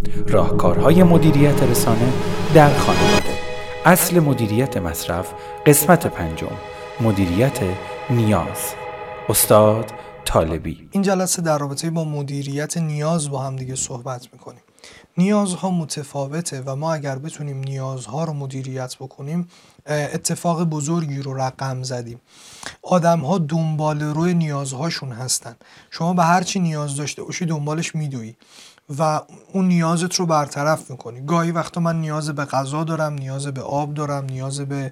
راهکارهای مدیریت رسانه در خانواده. اصل مدیریت مصرف، قسمت 5، مدیریت نیاز. استاد طالبی. این جلسه در رابطه با مدیریت نیاز با هم دیگه صحبت میکنیم. نیازها متفاوته و ما اگر بتونیم نیازها رو مدیریت بکنیم اتفاق بزرگی رو رقم زدیم. آدم‌ها دنبال روی نیازهاشون هستن. شما به هر چی نیاز داشته باشی دنبالش میدوی و اون نیازت رو برطرف میکنی. گاهی وقتا من نیاز به غذا دارم، نیاز به آب دارم، نیاز به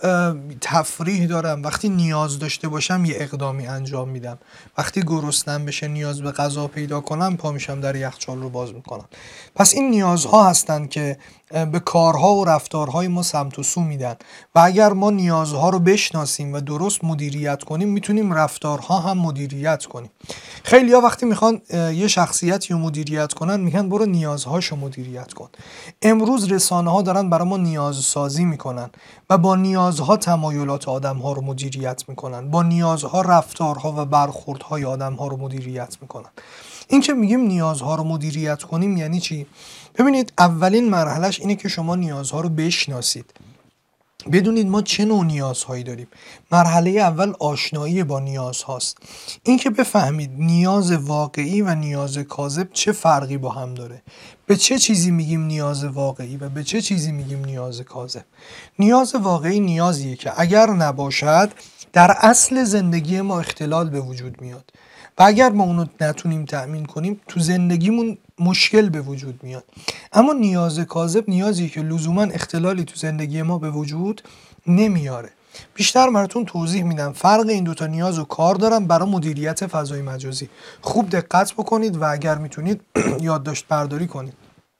تفریح دارم. وقتی نیاز داشته باشم یه اقدامی انجام میدم. وقتی گرسنم بشه نیاز به غذا پیدا کنم پا میشم در یخچال رو باز میکنم. پس این نیازها هستن که به کارها و رفتارهای ما سمت و سو میدن و اگر ما نیازها رو بشناسیم و درست مدیریت کنیم میتونیم رفتارها هم مدیریت کنیم. خیلی‌ها وقتی میخوان یه شخصیتی رو مدیریت کنن میگن برو نیازهاشو مدیریت کن. امروز رسانه‌ها دارن برای ما نیاز سازی میکنن و با نیازها تمایلات آدم‌ها رو مدیریت میکنن، با نیازها رفتارها و برخوردهای آدم‌ها رو مدیریت میکنن. این که میگیم نیازها رو مدیریت کنیم یعنی چی؟ ببینید اولین مرحلهش اینه که شما نیازها رو بشناسید. بدونید ما چه نوع نیازهایی داریم. مرحله اول آشنایی با نیاز هاست. این که بفهمید نیاز واقعی و نیاز کاذب چه فرقی با هم داره. به چه چیزی میگیم نیاز واقعی و به چه چیزی میگیم نیاز کاذب. نیاز واقعی نیازیه که اگر نباشد در اصل زندگی ما اختلال به وجود میاد و اگر ما اونو نتونیم تأمین کنیم تو زندگیمون مشکل به وجود میاد. اما نیاز کاذب نیازی که لزوما اختلالی تو زندگی ما به وجود نمیاره. بیشتر براتون توضیح میدم. فرق این دوتا نیاز و کار دارم برای مدیریت فضای مجازی. خوب دقت بکنید و اگر میتونید یادداشت برداری کنید.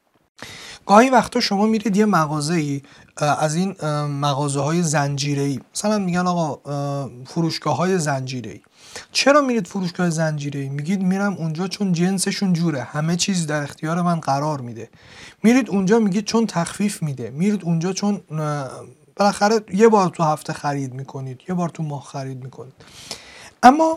گاهی وقتا شما میرید یه مغازه‌ای از این مغازه‌های زنجیره‌ای، مثلا میگن آقا فروشگاه‌های زنجیره‌ای. چرا میرید فروشگاه زنجیره‌ای؟ میگید میرم اونجا چون جنسشون جوره، همه چیز در اختیار من قرار میده. میرید اونجا میگید چون تخفیف میده. میرید اونجا چون بالاخره یه بار تو هفته خرید میکنید، یه بار تو ماه خرید میکنید. اما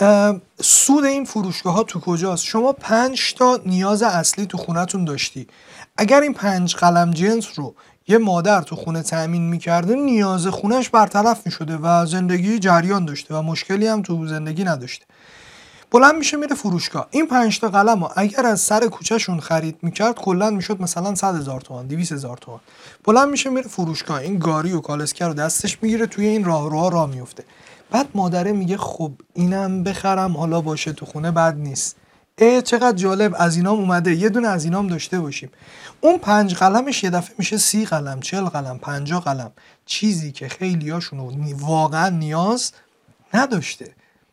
سود این فروشگاه ها تو کجاست؟ شما 5 تا نیاز اصلی تو خونتون داشتی. اگر این 5 قلم جنس رو یه مادر تو خونه تأمین میکرده نیاز خونش برطرف میشده و زندگی جریان داشته و مشکلی هم تو زندگی نداشته. بلند میشه میره فروشگاه. این 5 تا قلم ها اگر از سر کوچهشون خرید میکرد کلا میشد مثلا 100,000 تومان، 200,000 تومان. بلند میشه میره فروشگاه، این گاری و کالسکه رو دستش میگیره توی این راهروها راه میفته. بعد مادره میگه خب اینم بخرم حالا باشه تو خونه بد نیست. چقدر جالب، از اینام اومده، یه دونه از اینام داشته باشیم. اون 5 قلمش یه دفعه میشه 30 قلم، 40 قلم، 50 قلم. چیزی که خیلیاشون واقعا نیاز نداشته.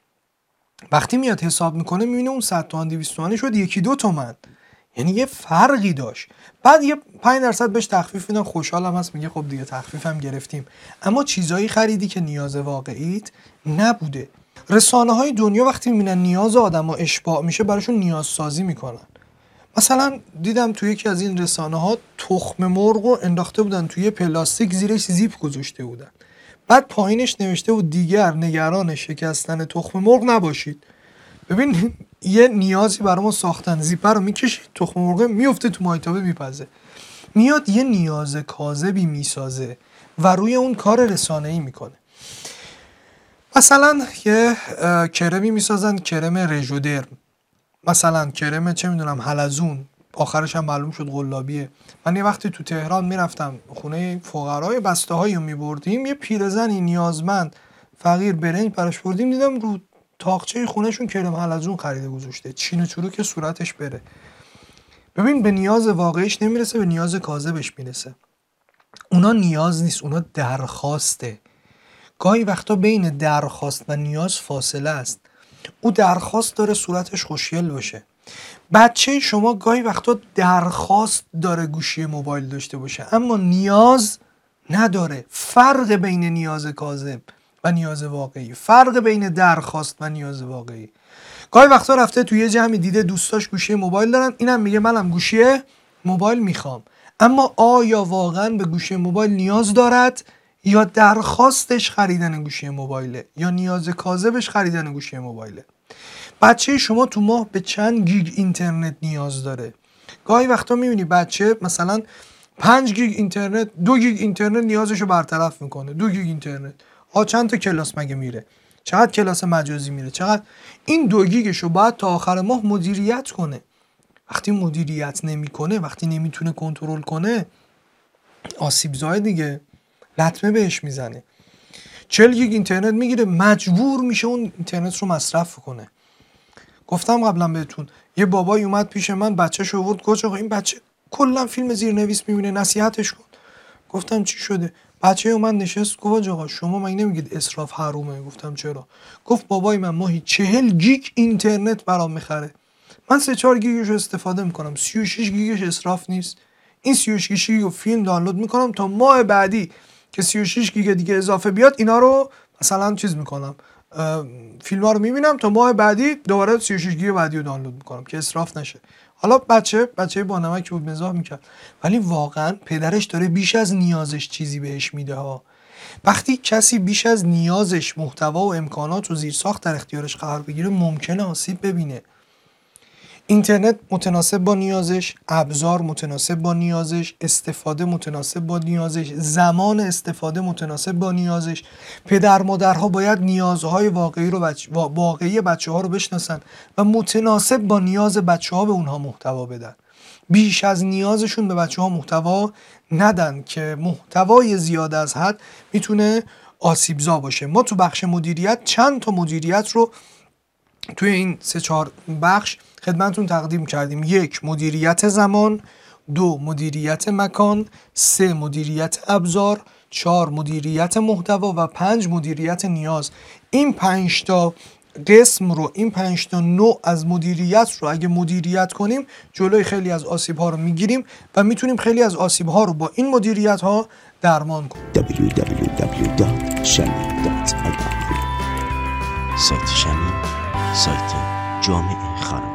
وقتی میاد حساب میکنه میبینه اون 100 تومن 200 تومانی شد 1-2 تومن. یعنی یه فرقی داشت. بعد یه 5% بهش تخفیف میدن، خوشحالم هست، میگه خب دیگه تخفیفم گرفتیم. اما چیزایی خریدی که نیاز واقعیت نبوده. رسانه‌های دنیا وقتی میبینن نیاز آدم‌ها اشباع میشه براشون نیاز سازی میکنن. مثلا دیدم توی یکی از این رسانه‌ها تخم مرغ رو انداخته بودن توی پلاستیک، زیرش زیپ گذاشته بودن. بعد پایینش نوشته بود دیگر نگران شکستن تخم مرغ نباشید. ببین یه نیازی برای ما ساختن، زیپ رو میکشید تخم مرغ میفته تو مایتابه میپزه. میاد یه نیاز کاذبی میسازه و روی اون کار رسانه‌ای میکنه. مثلا یه کرمی میسازن، کرم رژودرم، مثلا کرم چه میدونم حلزون، آخرش هم معلوم شد قلابیه. من یه وقتی تو تهران میرفتم خونه فقرای بسته هایی رو میبردیم، یه پیرزنی نیازمند فقیر برنج براش بردیم، دیدم رو تاقچه خونهشون کرم حلزون خریده گذاشته، چین و چروک صورتش بره. ببین به نیاز واقعیش نمیرسه، به نیاز کاذبش میرسه. اونا نیاز نیست، اونا درخواسته. گاهی وقتا بین درخواست و نیاز فاصله است. او درخواست داره صورتش خوشگل باشه. بچه شما گاهی وقتا درخواست داره گوشی موبایل داشته باشه اما نیاز نداره. فرق بین نیاز کاذب و نیاز واقعی، فرق بین درخواست و نیاز واقعی. گاهی وقتا رفته توی یه جمعی دیده دوستاش گوشی موبایل دارن، اینم میگه منم گوشی موبایل میخوام. اما آیا واقعا به گوشی موبایل نیاز دارد یا درخواستش خریدن گوشی موبایله یا نیاز کاذبش خریدن گوشی موبایله؟ بچه شما تو ماه به چند گیگ اینترنت نیاز داره؟ گاهی وقتا میبینی بچه مثلا 5 گیگ اینترنت 2 گیگ اینترنت نیازشو برطرف میکنه. 2 گیگ اینترنت چند تا کلاس مگه میره؟ چقدر کلاس مجازی میره؟ چقدر این 2 گیگشو باید تا آخر ماه مدیریت کنه. وقتی مدیریت نمیکنه، وقتی نمیتونه کنترل کنه، آسیبزای دیگه لطمه بهش میزنه. 40 گیگ اینترنت میگیره، مجبور میشه اون اینترنت رو مصرف کنه. گفتم قبلا بهتون یه بابای اومد پیش من، بچه‌شو آورد، گفت آقا این بچه کلا فیلم زیرنویس میبینه، نصیحتش کن. گفتم چی شده؟ بچه اومد نشست گفت آقا شما مگه نمیگید اسراف حرومه؟ گفتم چرا؟ گفت بابای من ماهی 40 گیگ اینترنت برام میخره، من 3-4 گیگش رو استفاده میکنم، 36 گیگش اسراف نیست؟ این 36 گیگ رو فیلم دانلود میکنم تا ماه بعدی که 36 گیگ دیگه اضافه بیاد اینا رو مثلا چیز میکنم، فیلم‌ها رو میبینم تا ماه بعدی دوباره 36 گیگ بعدی رو دانلود میکنم که اسراف نشه. حالا بچه با نمک بود مزاح میکرد، ولی واقعا پدرش داره بیش از نیازش چیزی بهش میده ها. وقتی کسی بیش از نیازش محتوا و امکانات و زیرساخت در اختیارش قرار بگیره ممکنه آسیب ببینه. اینترنت متناسب با نیازش، ابزار متناسب با نیازش، استفاده متناسب با نیازش، زمان استفاده متناسب با نیازش. پدر مادرها باید نیازهای واقعی بچه‌ها رو بشناسن و متناسب با نیاز بچه‌ها به اونها محتوا بدن. بیش از نیازشون به بچه‌ها محتوا ندن که محتوای زیاد از حد میتونه آسیبزا باشه. ما تو بخش مدیریت چند تا مدیریت رو توی این 3-4 بخش خدمتتون تقدیم کردیم. 1 مدیریت زمان، 2 مدیریت مکان، 3 مدیریت ابزار، 4 مدیریت محتوا و 5 مدیریت نیاز. این 5 تا قسم رو، این 5 تا نوع از مدیریت رو اگه مدیریت کنیم جلوی خیلی از آسیب ها رو میگیریم و میتونیم خیلی از آسیب ها رو با این مدیریت ها درمان کنیم. www.shamil.ir سایت شمیم، سایت جامعه خانواده.